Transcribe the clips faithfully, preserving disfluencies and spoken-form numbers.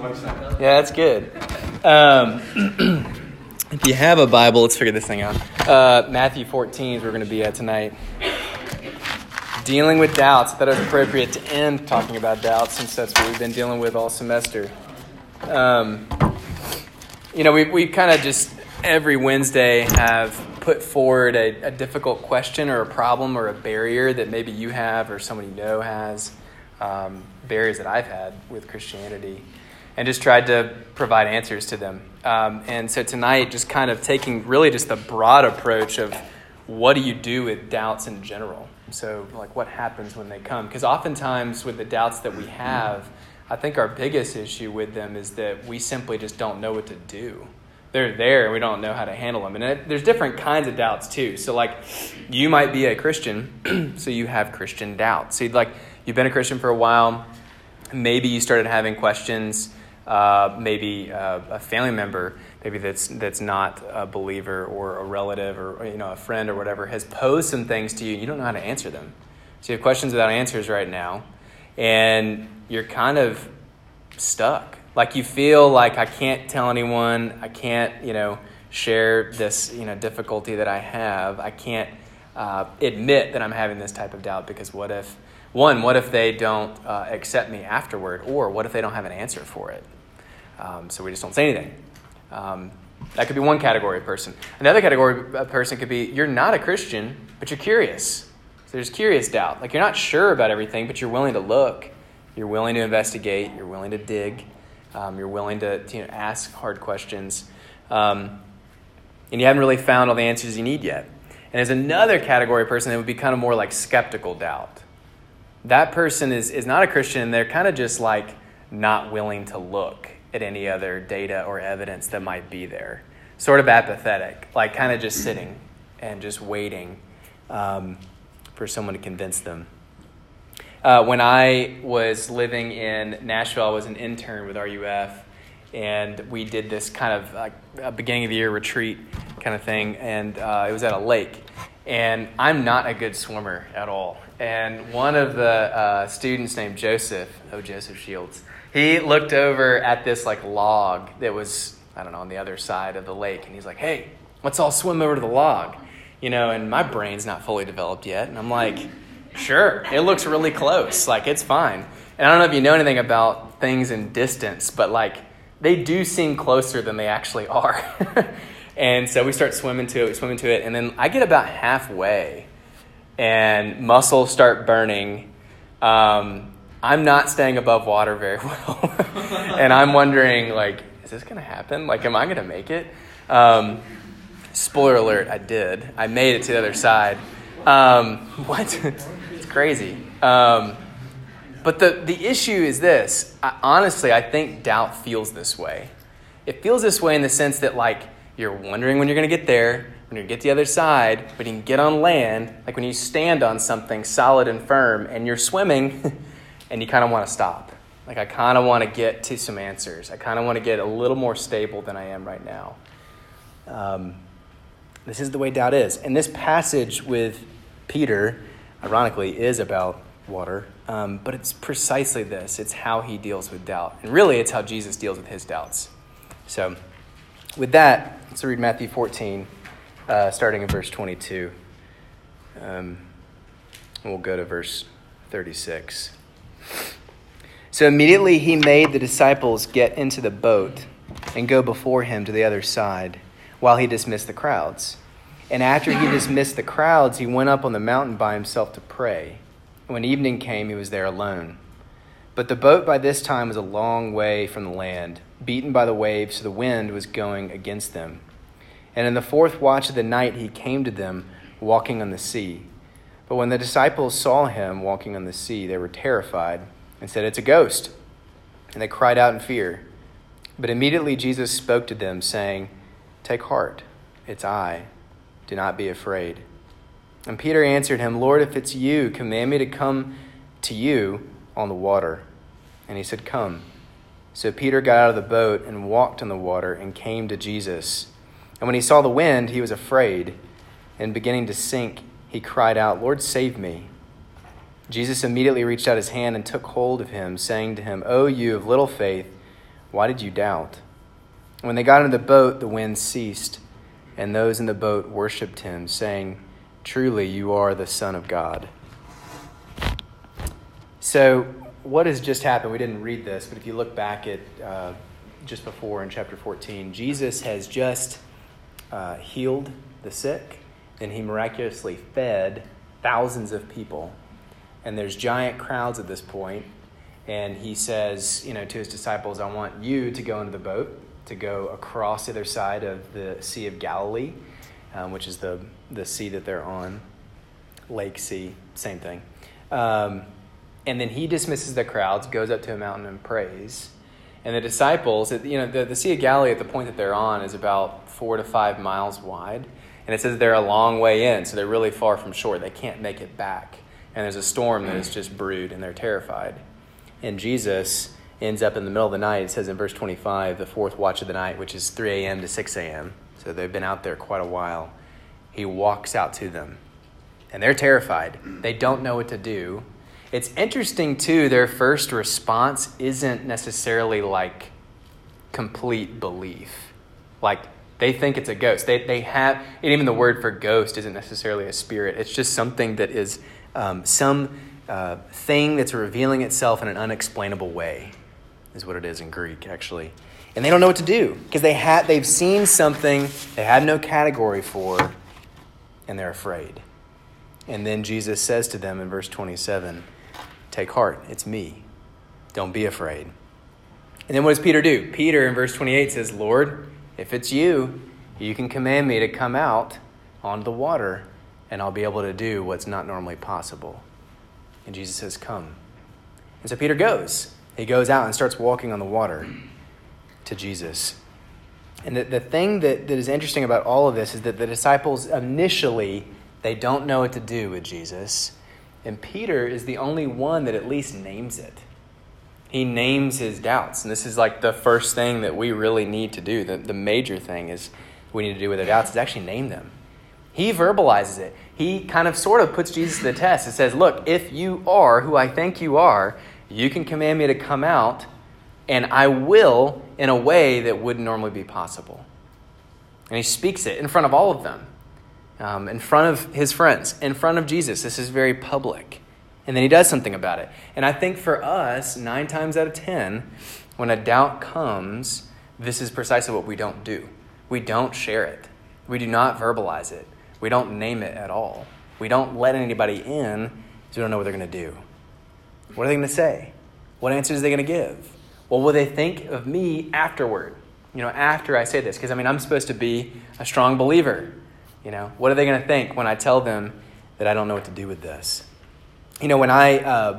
Yeah, that's good. Um, if you have a Bible, let's figure this thing out. Uh, Matthew fourteen is where we're going to be at tonight. Dealing with doubts. I thought it was appropriate to end talking about doubts since that's what we've been dealing with all semester. Um, you know, we we kind of just every Wednesday have put forward a, a difficult question or a problem or a barrier that maybe you have or someone you know has, um, barriers that I've had with Christianity, and just tried to provide answers to them. Um, and so tonight, just kind of taking really just the broad approach of what do you do with doubts in general? So like what happens when they come? Because oftentimes with the doubts that we have, I think our biggest issue with them is that we simply just don't know what to do. They're there and we don't know how to handle them. And it, there's different kinds of doubts too. So like you might be a Christian, so you have Christian doubts. So you'd like you've been a Christian for a while. Maybe you started having questions. Uh, maybe uh, a family member, maybe that's that's not a believer, or a relative, or you know a friend or whatever, has posed some things to you. And you don't know how to answer them. So you have questions without answers right now, and you're kind of stuck. Like you feel like I can't tell anyone. I can't, you know, share this, you know, difficulty that I have. I can't uh, admit that I'm having this type of doubt because what if, one, what if they don't uh, accept me afterward, or what if they don't have an answer for it? Um, so we just don't say anything. Um, that could be one category of person. Another category of person could be you're not a Christian, but you're curious. So there's curious doubt. Like you're not sure about everything, but you're willing to look. You're willing to investigate. You're willing to dig. Um, you're willing to, to you know, ask hard questions. Um, and you haven't really found all the answers you need yet. And there's another category of person that would be kind of more like skeptical doubt. That person is, is not a Christian, and they're kind of just like not willing to look at any other data or evidence that might be there. Sort of apathetic, like kind of just sitting and just waiting um, for someone to convince them. Uh, when I was living in Nashville, I was an intern with R U F, and we did this kind of like a beginning of the year retreat kind of thing, and uh, it was at a lake. And I'm not a good swimmer at all. And one of the uh, students named Joseph, oh, Joseph Shields, he looked over at this like log that was, I don't know, on the other side of the lake. And he's like, hey, let's all swim over to the log. You know, and my brain's not fully developed yet. And I'm like, sure, it looks really close. Like, it's fine. And I don't know if you know anything about things in distance, but like they do seem closer than they actually are. And so we start swimming to it, we swim into it. And then I get about halfway and muscles start burning. Um, I'm not staying above water very well. And I'm wondering, like, is this going to happen? Like, am I going to make it? Um, spoiler alert, I did. I made it to the other side. Um, what? It's crazy. Um, but the, the issue is this. I, honestly, I think doubt feels this way. It feels this way in the sense that, like, you're wondering when you're going to get there, when you get to the other side, but you can get on land, like when you stand on something solid and firm and you're swimming and you kind of want to stop. Like, I kind of want to get to some answers. I kind of want to get a little more stable than I am right now. Um, this is the way doubt is. And this passage with Peter, ironically, is about water, um, but it's precisely this. It's how he deals with doubt. And really, it's how Jesus deals with his doubts. So with that, let's read Matthew fourteen, uh, starting in verse twenty-two. Um, we'll go to verse thirty-six. So immediately he made the disciples get into the boat and go before him to the other side, while he dismissed the crowds. And after he dismissed the crowds, he went up on the mountain by himself to pray. When evening came, he was there alone. But the boat by this time was a long way from the land, beaten by the waves, so the wind was going against them. And in the fourth watch of the night he came to them, walking on the sea. But when the disciples saw him walking on the sea, they were terrified and said, "It's a ghost." And they cried out in fear. But immediately Jesus spoke to them, saying, "Take heart, it's I. Do not be afraid." And Peter answered him, "Lord, if it's you, command me to come to you on the water." And he said, "Come." So Peter got out of the boat and walked on the water and came to Jesus. And when he saw the wind, he was afraid. And beginning to sink, he cried out, "Lord, save me." Jesus immediately reached out his hand and took hold of him, saying to him, "O you of little faith, why did you doubt?" When they got into the boat, the wind ceased, and those in the boat worshipped him, saying, "Truly, you are the Son of God." So what has just happened? We didn't read this, but if you look back at uh, just before in chapter fourteen, Jesus has just uh, healed the sick, and he miraculously fed thousands of people. And there's giant crowds at this point. And he says, you know, to his disciples, "I want you to go into the boat, to go across the other side of the Sea of Galilee," um, which is the, the sea that they're on. Lake Sea, same thing. Um, and then he dismisses the crowds, goes up to a mountain and prays. And the disciples, you know, the, the Sea of Galilee at the point that they're on is about four to five miles wide. And it says they're a long way in, so they're really far from shore. They can't make it back. And there's a storm that is just brewed, and they're terrified. And Jesus ends up in the middle of the night. It says in verse twenty-five, the fourth watch of the night, which is three a.m. to six a.m. So they've been out there quite a while. He walks out to them, and they're terrified. They don't know what to do. It's interesting, too, their first response isn't necessarily like complete belief. Like, they think it's a ghost. They they have, and even the word for ghost isn't necessarily a spirit. It's just something that is um, some uh, thing that's revealing itself in an unexplainable way, is what it is in Greek, actually. And they don't know what to do because they had they've seen something they had no category for, and they're afraid. And then Jesus says to them in verse twenty-seven, "Take heart, it's me. Don't be afraid." And then what does Peter do? Peter in verse twenty-eight says, "Lord, if it's you, you can command me to come out onto the water, and I'll be able to do what's not normally possible." And Jesus says, "Come." And so Peter goes. He goes out and starts walking on the water to Jesus. And the, the thing that, that is interesting about all of this is that the disciples initially, they don't know what to do with Jesus. And Peter is the only one that at least names it. He names his doubts. And this is like the first thing that we really need to do. The, the major thing is we need to do with our doubts is actually name them. He verbalizes it. He kind of sort of puts Jesus to the test. It says, "Look, if you are who I think you are, you can command me to come out, and I will in a way that wouldn't normally be possible." And he speaks it in front of all of them, um, in front of his friends, in front of Jesus. This is very public. And then he does something about it. And I think for us, nine times out of ten, when a doubt comes, this is precisely what we don't do. We don't share it. We do not verbalize it. We don't name it at all. We don't let anybody in because we don't know what they're going to do. What are they going to say? What answers are they going to give? What will they think of me afterward? You know, after I say this? Because, I mean, I'm supposed to be a strong believer. You know, what are they going to think when I tell them that I don't know what to do with this? You know, when I, uh,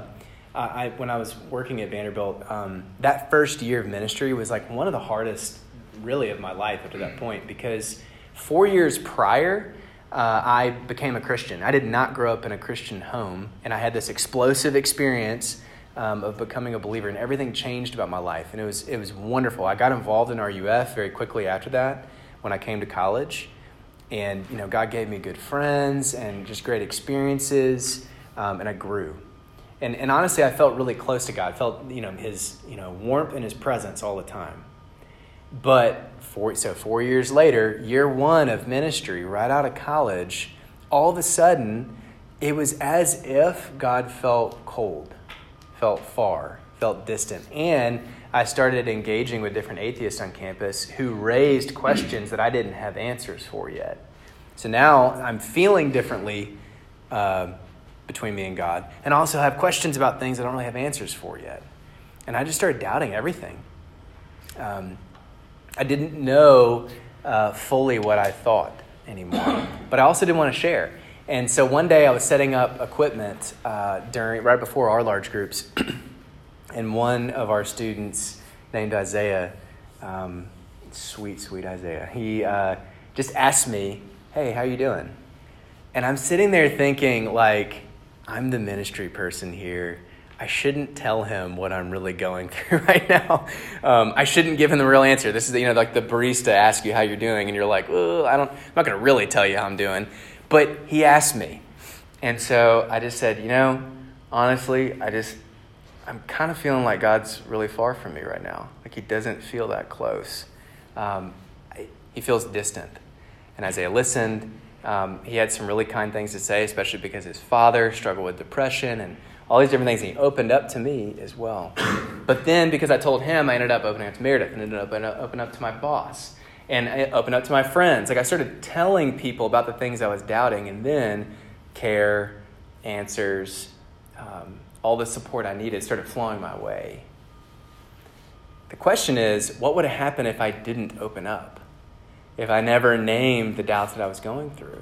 I when I was working at Vanderbilt, um, that first year of ministry was like one of the hardest, really, of my life up to that point. Because four years prior, uh, I became a Christian. I did not grow up in a Christian home, and I had this explosive experience um, of becoming a believer, and everything changed about my life, and it was it was wonderful. I got involved in R U F very quickly after that when I came to college, and you know, God gave me good friends and just great experiences. Um, and I grew. And and honestly, I felt really close to God. I felt, you know, his, you know, warmth and his presence all the time. But four, so four years later, year one of ministry, right out of college, all of a sudden, it was as if God felt cold, felt far, felt distant. And I started engaging with different atheists on campus who raised questions that I didn't have answers for yet. So now I'm feeling differently uh, between me and God, and also have questions about things I don't really have answers for yet. And I just started doubting everything. Um, I didn't know uh, fully what I thought anymore, but I also didn't want to share. And so one day I was setting up equipment uh, during right before our large groups, and one of our students named Isaiah, um, sweet, sweet Isaiah, he uh, just asked me, "Hey, how you doing?" And I'm sitting there thinking, like, I'm the ministry person here. I shouldn't tell him what I'm really going through right now. Um, I shouldn't give him the real answer. This is, you know, like the barista asks you how you're doing, and you're like, "Oh, I don't. I'm not going to really tell you how I'm doing." But he asked me, and so I just said, you know, honestly, I just, I'm kind of feeling like God's really far from me right now. Like he doesn't feel that close. Um, I, he feels distant. And Isaiah listened. Um, he had some really kind things to say, especially because his father struggled with depression and all these different things. And he opened up to me as well. But then because I told him, I ended up opening up to Meredith and ended up opening up, opening up to my boss. And I opened up to my friends. Like I started telling people about the things I was doubting, and then care, answers, um, all the support I needed started flowing my way. The question is, what would have happened if I didn't open up? If I never named the doubts that I was going through?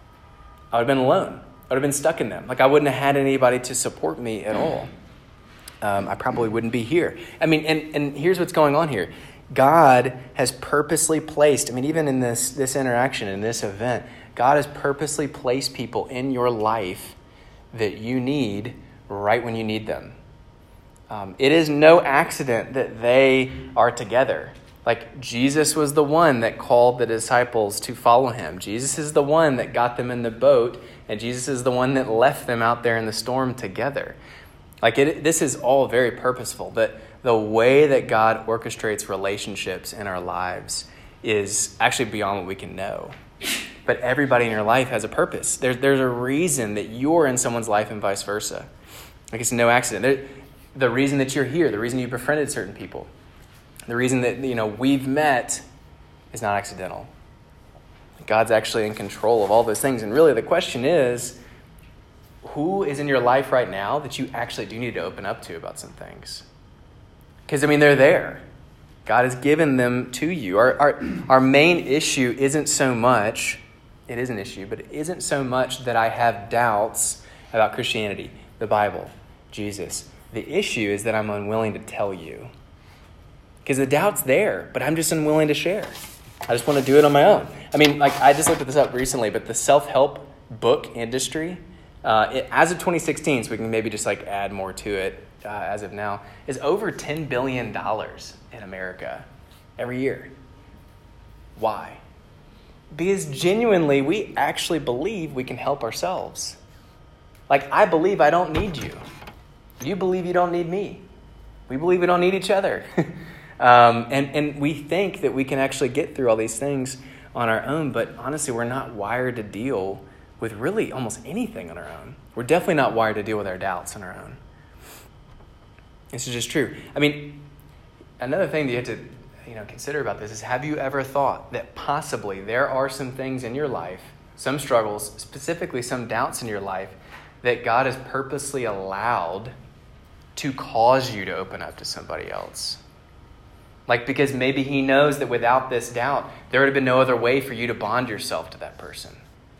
I would have been alone. I would have been stuck in them. Like I wouldn't have had anybody to support me at all. Um, I probably wouldn't be here. I mean, and, and here's what's going on here. God has purposely placed, I mean, even in this, this interaction, in this event, God has purposely placed people in your life that you need right when you need them. Um, it is no accident that they are together. Like Jesus was the one that called the disciples to follow him. Jesus is the one that got them in the boat, and Jesus is the one that left them out there in the storm together. Like it, this is all very purposeful. That the way that God orchestrates relationships in our lives is actually beyond what we can know. But everybody in your life has a purpose. There's there's a reason that you're in someone's life and vice versa. Like it's no accident. There, the reason that you're here, the reason you befriended certain people, the reason that you know we've met is not accidental. God's actually in control of all those things. And really the question is, who is in your life right now that you actually do need to open up to about some things? Because, I mean, they're there. God has given them to you. Our, our, our main issue isn't so much, it is an issue, but it isn't so much that I have doubts about Christianity, the Bible, Jesus. The issue is that I'm unwilling to tell you. Because the doubt's there, but I'm just unwilling to share. I just want to do it on my own. I mean, like, I just looked this up recently, but the self-help book industry, uh, it, as of twenty sixteen, so we can maybe just, like, add more to it uh, as of now, is over ten billion dollars in America every year. Why? Because genuinely, we actually believe we can help ourselves. Like, I believe I don't need you. You believe you don't need me. We believe we don't need each other. um, and, and we think that we can actually get through all these things on our own, but honestly, we're not wired to deal with really almost anything on our own. We're definitely not wired to deal with our doubts on our own. This is just true. I mean, another thing that you have to you know, consider about this is, have you ever thought that possibly there are some things in your life, some struggles, specifically some doubts in your life, that God has purposely allowed to cause you to open up to somebody else? Like, because maybe he knows that without this doubt, there would have been no other way for you to bond yourself to that person.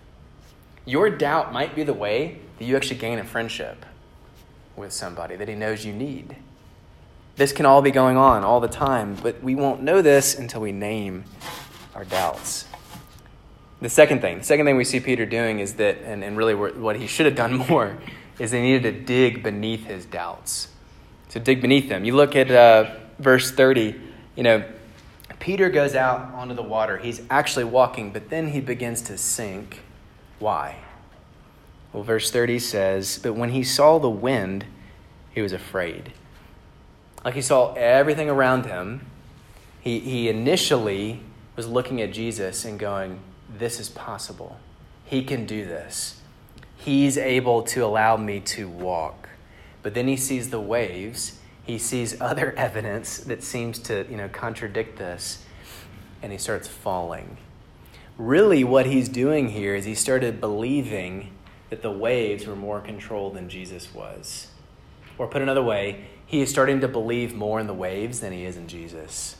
Your doubt might be the way that you actually gain a friendship with somebody that he knows you need. This can all be going on all the time, but we won't know this until we name our doubts. The second thing, the second thing we see Peter doing is that, and, and really what he should have done more, is they needed to dig beneath his doubts. So dig beneath them. You look at uh, verse thirty, you know, Peter goes out onto the water. He's actually walking, but then he begins to sink. Why? Well, verse thirty says, but when he saw the wind, he was afraid. Like he saw everything around him. He, he initially was looking at Jesus and going, this is possible. He can do this. He's able to allow me to walk. But then he sees the waves. He sees other evidence that seems to, you know, contradict this. And he starts falling. Really what he's doing here is he started believing that the waves were more controlled than Jesus was. Or put another way, he is starting to believe more in the waves than he is in Jesus.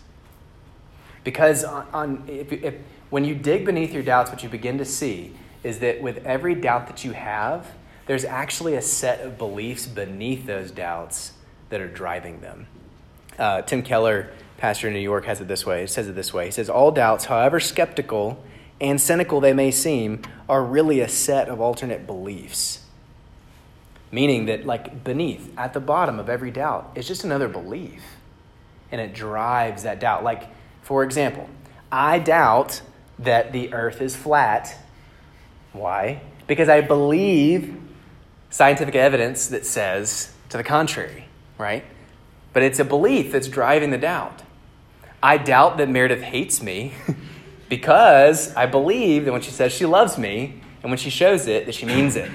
Because on, on if, if, when you dig beneath your doubts, what you begin to see is that with every doubt that you have, there's actually a set of beliefs beneath those doubts that are driving them. Uh, Tim Keller, pastor in New York, has it this way. He says it this way. He says, all doubts, however skeptical and cynical they may seem, are really a set of alternate beliefs. Meaning that, like, beneath, at the bottom of every doubt, is just another belief. And it drives that doubt. Like, for example, I doubt that the earth is flat. Why? Because I believe scientific evidence that says to the contrary. right? But it's a belief that's driving the doubt. I doubt that Meredith hates me because I believe that when she says she loves me and when she shows it, that she means it.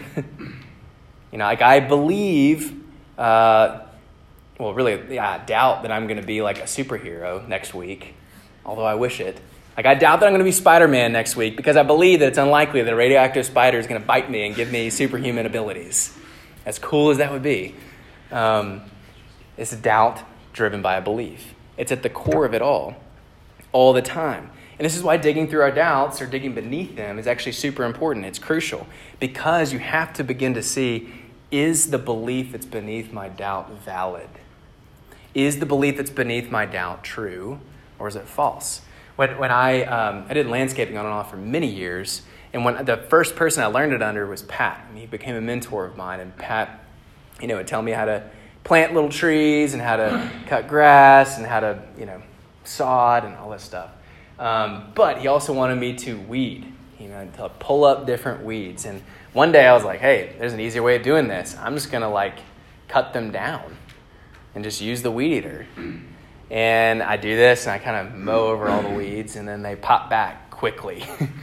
You know, like I believe, uh, well, really, yeah, I doubt that I'm going to be like a superhero next week, although I wish it. Like I doubt that I'm going to be Spider-Man next week because I believe that it's unlikely that a radioactive spider is going to bite me and give me superhuman abilities. As cool as that would be. Um, it's a doubt driven by a belief. It's at the core of it all, all the time. And this is why digging through our doubts or digging beneath them is actually super important. It's crucial because you have to begin to see, is the belief that's beneath my doubt valid? Is the belief that's beneath my doubt true, or is it false? When when I um, I did landscaping on and off for many years, and when the first person I learned it under was Pat, and he became a mentor of mine. And Pat, you know, would tell me how to plant little trees and how to cut grass and how to, you know, sod and all this stuff. Um, but he also wanted me to weed, you know, to pull up different weeds. And one day I was like, hey, there's an easier way of doing this. I'm just going to like cut them down and just use the weed eater. And I do this and I kind of mow over all the weeds and then they pop back quickly.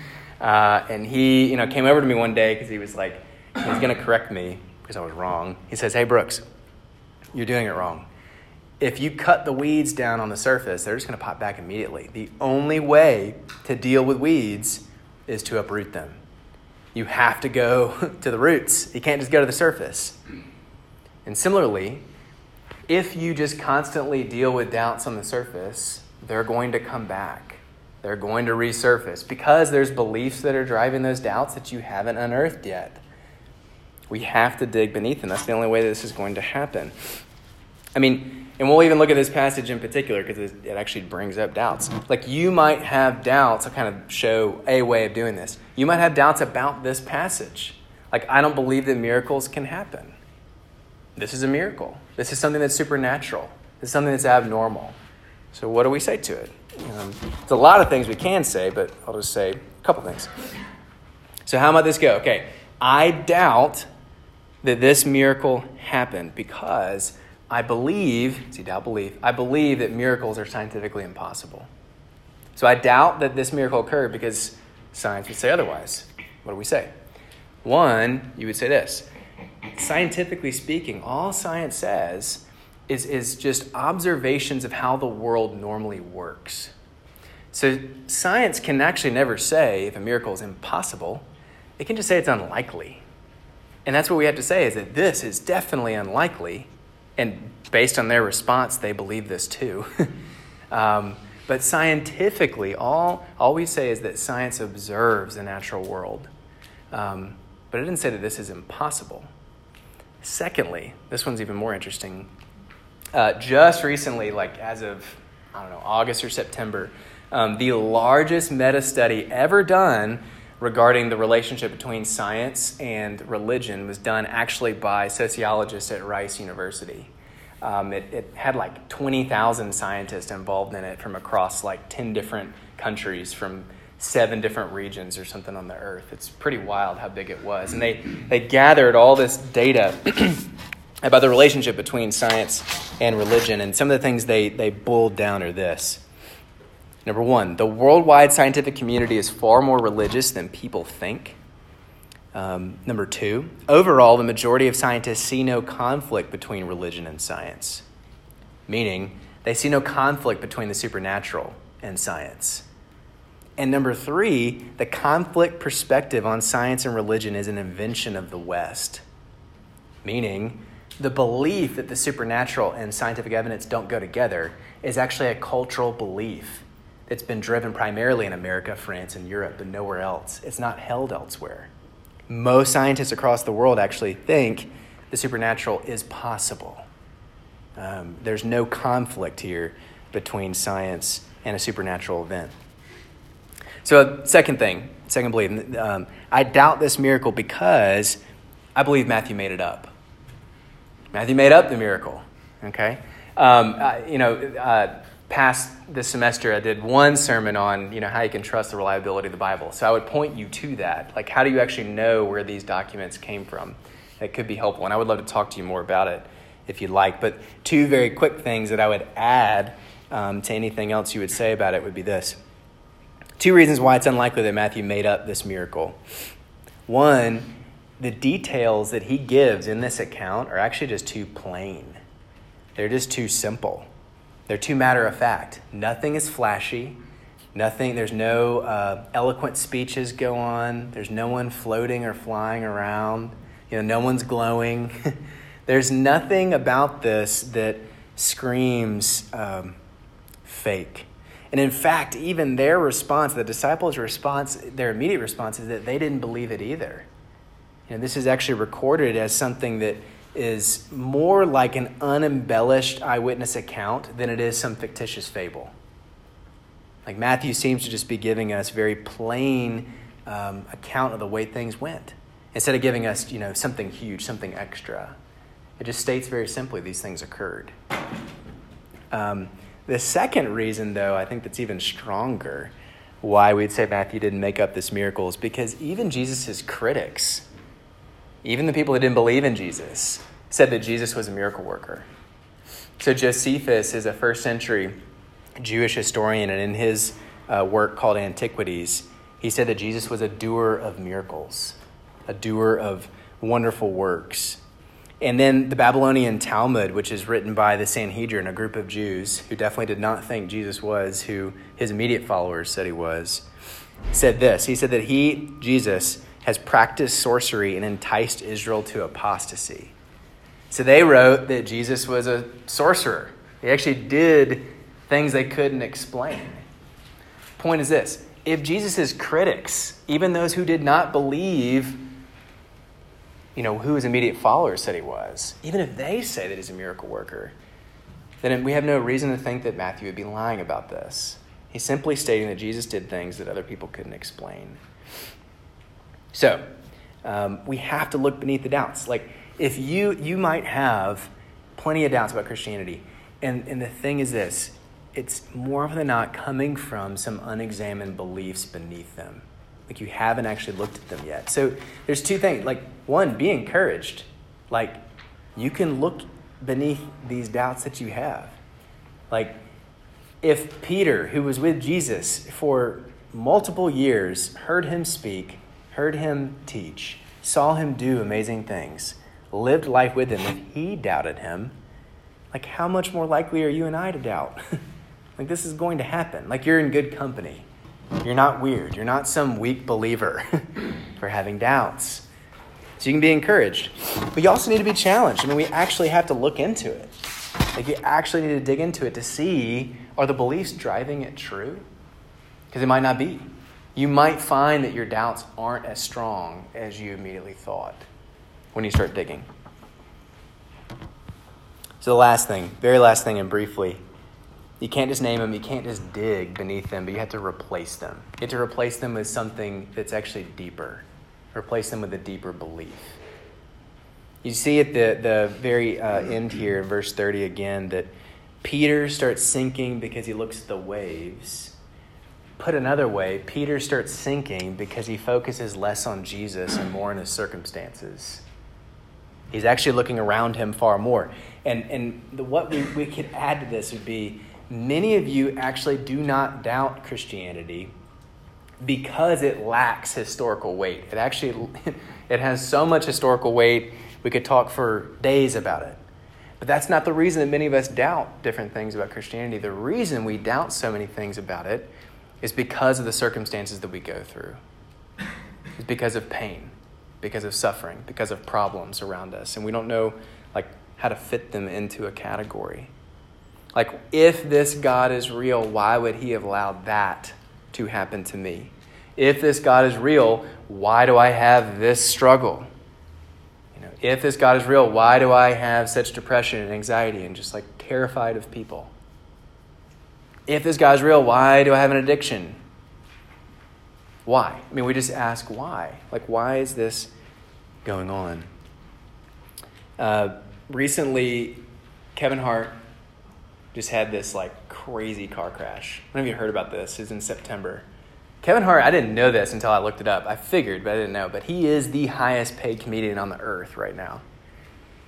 uh, and he, you know, came over to me one day because he was like, he was going to correct me because I was wrong. He says, hey, Brooks, you're doing it wrong. If you cut the weeds down on the surface, they're just going to pop back immediately. The only way to deal with weeds is to uproot them. You have to go to the roots. You can't just go to the surface. And similarly, if you just constantly deal with doubts on the surface, they're going to come back. They're going to resurface because there's beliefs that are driving those doubts that you haven't unearthed yet. We have to dig beneath them. That's the only way this is going to happen. I mean, and we'll even look at this passage in particular because it actually brings up doubts. Like you might have doubts. I'll kind of show a way of doing this. You might have doubts about this passage. Like, I don't believe that miracles can happen. This is a miracle. This is something that's supernatural. This is something that's abnormal. So what do we say to it? Um, there's a lot of things we can say, but I'll just say a couple things. So how might this go? Okay, I doubt that this miracle happened because I believe, see, doubt, believe, I believe that miracles are scientifically impossible. So I doubt that this miracle occurred because science would say otherwise. What do we say? One, you would say this. Scientifically speaking, all science says is, is just observations of how the world normally works. So science can actually never say if a miracle is impossible. It can just say it's unlikely. And that's what we have to say is that this is definitely unlikely. And based on their response, they believe this too. um, but scientifically, all, all we say is that science observes the natural world. Um, but it didn't say that this is impossible. Secondly, this one's even more interesting. Uh, just recently, like as of, I don't know, August or September, um, the largest meta-study ever done regarding the relationship between science and religion was done actually by sociologists at Rice University. Um, it, it had like twenty thousand scientists involved in it from across like ten different countries from seven different regions or something on the earth. It's pretty wild how big it was. And they, they gathered all this data about the relationship between science and religion. And some of the things they, they boiled down are this. Number one, the worldwide scientific community is far more religious than people think. Um, number two, overall, the majority of scientists see no conflict between religion and science, meaning they see no conflict between the supernatural and science. And number three, the conflict perspective on science and religion is an invention of the West, meaning the belief that the supernatural and scientific evidence don't go together is actually a cultural belief. It's been driven primarily in America, France, and Europe, but nowhere else. It's not held elsewhere. Most scientists across the world actually think the supernatural is possible. Um, there's no conflict here between science and a supernatural event. So second thing, second belief, um, I doubt this miracle because I believe Matthew made it up. Matthew made up the miracle, okay? Um, uh, you know, uh, past this semester, I did one sermon on, you know, how you can trust the reliability of the Bible. So I would point you to that. Like, how do you actually know where these documents came from? It could be helpful, and I would love to talk to you more about it if you'd like. But two very quick things that I would add um, to anything else you would say about it would be this. Two reasons why it's unlikely that Matthew made up this miracle. One, the details that he gives in this account are actually just too plain. They're just too simple. They're too matter of fact. Nothing is flashy. Nothing. There's no uh, eloquent speeches go on. There's no one floating or flying around. You know, no one's glowing. There's nothing about this that screams um, fake. And in fact, even their response, the disciples' response, their immediate response is that they didn't believe it either. You know, this is actually recorded as something that is more like an unembellished eyewitness account than it is some fictitious fable. Like Matthew seems to just be giving us very plain um, account of the way things went. Instead of giving us, you know, something huge, something extra. It just states very simply these things occurred. Um, the second reason, though, I think that's even stronger why we'd say Matthew didn't make up this miracle is because even Jesus' critics, even the people that didn't believe in Jesus, said that Jesus was a miracle worker. So Josephus is a first century Jewish historian, and in his uh, work called Antiquities, he said that Jesus was a doer of miracles, a doer of wonderful works. And then the Babylonian Talmud, which is written by the Sanhedrin, a group of Jews who definitely did not think Jesus was who his immediate followers said he was, said this. He said that he, Jesus, has practiced sorcery and enticed Israel to apostasy. So they wrote that Jesus was a sorcerer. He actually did things they couldn't explain. Point is this. If Jesus' critics, even those who did not believe, you know, who his immediate followers said he was, even if they say that he's a miracle worker, then we have no reason to think that Matthew would be lying about this. He's simply stating that Jesus did things that other people couldn't explain. So, um, we have to look beneath the doubts. Like, if you you might have plenty of doubts about Christianity, and, and the thing is this, it's more often than not coming from some unexamined beliefs beneath them. Like, you haven't actually looked at them yet. So there's two things. Like, one, be encouraged. Like, you can look beneath these doubts that you have. Like, if Peter, who was with Jesus for multiple years, heard him speak, heard him teach, saw him do amazing things, lived life with him, if he doubted him, like, how much more likely are you and I to doubt? Like, this is going to happen. Like, you're in good company. You're not weird. You're not some weak believer for having doubts. So you can be encouraged. But you also need to be challenged. I mean, we actually have to look into it. Like, you actually need to dig into it to see, are the beliefs driving it true? Because it might not be. You might find that your doubts aren't as strong as you immediately thought when you start digging. So the last thing, very last thing and briefly, you can't just name them, you can't just dig beneath them, but you have to replace them. You have to replace them with something that's actually deeper. Replace them with a deeper belief. You see at the, the very uh, end here in verse thirty again that Peter starts sinking because he looks at the waves. Put another way, Peter starts sinking because he focuses less on Jesus and more on his circumstances. He's actually looking around him far more. And and the, what we, we could add to this would be, many of you actually do not doubt Christianity because it lacks historical weight. It actually, it has so much historical weight, we could talk for days about it. But that's not the reason that many of us doubt different things about Christianity. The reason we doubt so many things about it is because of the circumstances that we go through. It's because of pain, because of suffering, because of problems around us. And we don't know, like, how to fit them into a category. Like, if this God is real, why would he have allowed that to happen to me? If this God is real, why do I have this struggle? You know, if this God is real, why do I have such depression and anxiety and just like terrified of people? If this God is real, why do I have an addiction? Why? I mean, we just ask why. Like, why is this going on? Uh, recently, Kevin Hart just had this like crazy car crash. I don't know if you heard about this. It was in September. Kevin Hart, I didn't know this until I looked it up. I figured, but I didn't know. But he is the highest paid comedian on the earth right now.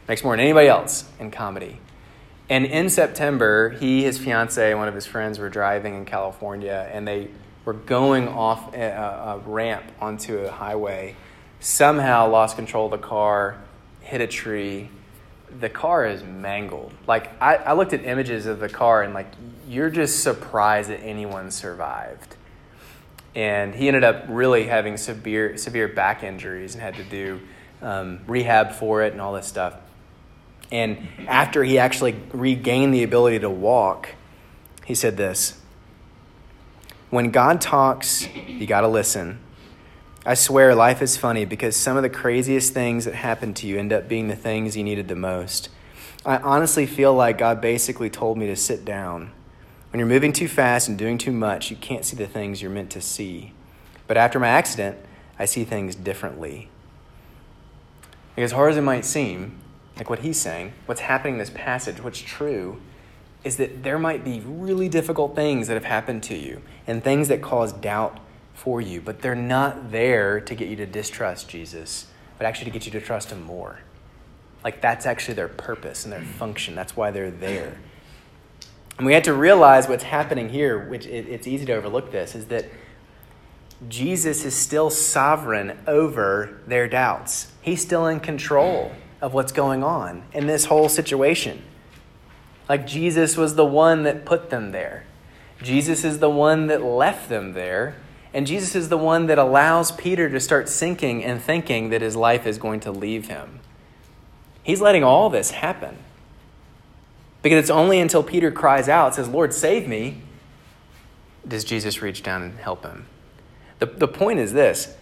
makes more than anybody else in comedy. And in September, he, his fiance, and one of his friends were driving in California, and they were going off a, a ramp onto a highway, somehow lost control of the car, hit a tree. The car is mangled. Like, I, I looked at images of the car, and, like, you're just surprised that anyone survived. And he ended up really having severe severe back injuries and had to do um, rehab for it and all this stuff. And after he actually regained the ability to walk, he said this: "When God talks, you got to listen. I swear life is funny because some of the craziest things that happen to you end up being the things you needed the most. I honestly feel like God basically told me to sit down. When you're moving too fast and doing too much, you can't see the things you're meant to see. But after my accident, I see things differently." Like, as hard as it might seem, like what he's saying, what's happening in this passage, what's true, is that there might be really difficult things that have happened to you and things that cause doubt for you, but they're not there to get you to distrust Jesus, but actually to get you to trust him more. Like, that's actually their purpose and their function. That's why they're there. And we have to realize what's happening here, which it, it's easy to overlook this, is that Jesus is still sovereign over their doubts. He's still in control of what's going on in this whole situation. Like, Jesus was the one that put them there. Jesus is the one that left them there. And Jesus is the one that allows Peter to start sinking and thinking that his life is going to leave him. He's letting all this happen. Because it's only until Peter cries out, says, "Lord, save me," does Jesus reach down and help him. The, the point is this.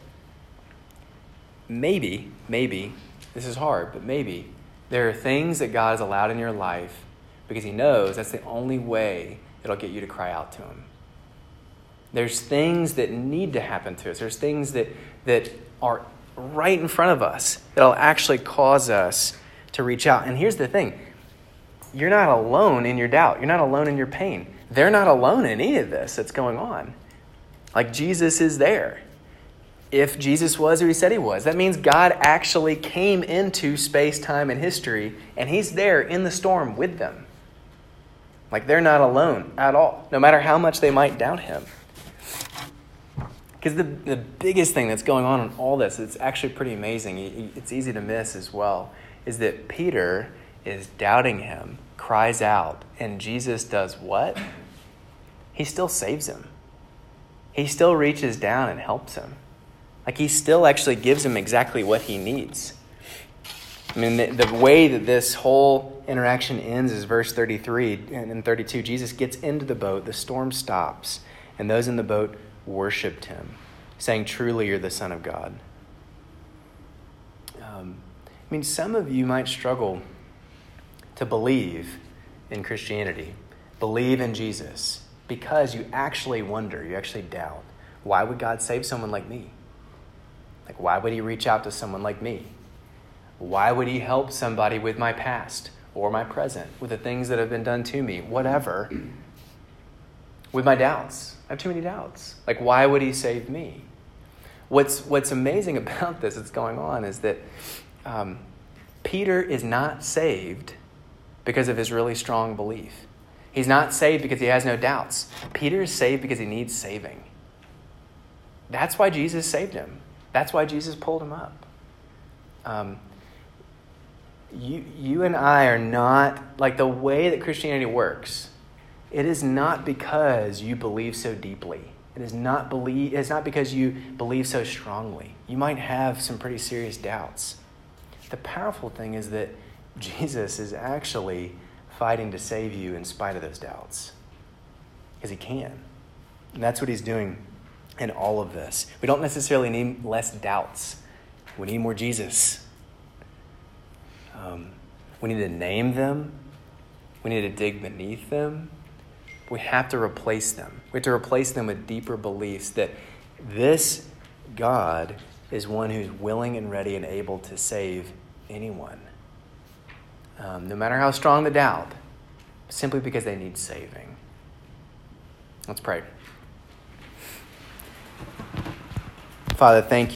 Maybe, maybe, this is hard, but maybe there are things that God has allowed in your life because he knows that's the only way it'll get you to cry out to him. There's things that need to happen to us. There's things that, that are right in front of us that'll actually cause us to reach out. And here's the thing. You're not alone in your doubt. You're not alone in your pain. They're not alone in any of this that's going on. Like, Jesus is there. If Jesus was who he said he was, that means God actually came into space, time, and history, and he's there in the storm with them. Like, they're not alone at all, no matter how much they might doubt him. Because the, the biggest thing that's going on in all this, it's actually pretty amazing, it's easy to miss as well, is that Peter is doubting him, cries out, and Jesus does what? He still saves him. He still reaches down and helps him. Like, he still actually gives him exactly what he needs. I mean, the, the way that this whole interaction ends is verse thirty-three and thirty-two. Jesus gets into the boat, the storm stops, and those in the boat worshipped him, saying, "Truly, you're the Son of God." Um, I mean, some of you might struggle to believe in Christianity, believe in Jesus, because you actually wonder, you actually doubt, why would God save someone like me? Like, why would he reach out to someone like me? Why would he help somebody with my past or my present, with the things that have been done to me, whatever, with my doubts? I have too many doubts. Like, why would he save me? What's what's amazing about this that's going on is that um, Peter is not saved because of his really strong belief. He's not saved because he has no doubts. Peter is saved because he needs saving. That's why Jesus saved him. That's why Jesus pulled him up. Um, you, you and I are not, like, the way that Christianity works, it is not because you believe so deeply. It is not believe. It's not because you believe so strongly. You might have some pretty serious doubts. The powerful thing is that Jesus is actually fighting to save you in spite of those doubts. Because he can. And that's what he's doing in all of this. We don't necessarily need less doubts. We need more Jesus. Um, we need to name them. We need to dig beneath them. We have to replace them. We have to replace them with deeper beliefs that this God is one who's willing and ready and able to save anyone. Um, no matter how strong the doubt, simply because they need saving. Let's pray. Father, thank you.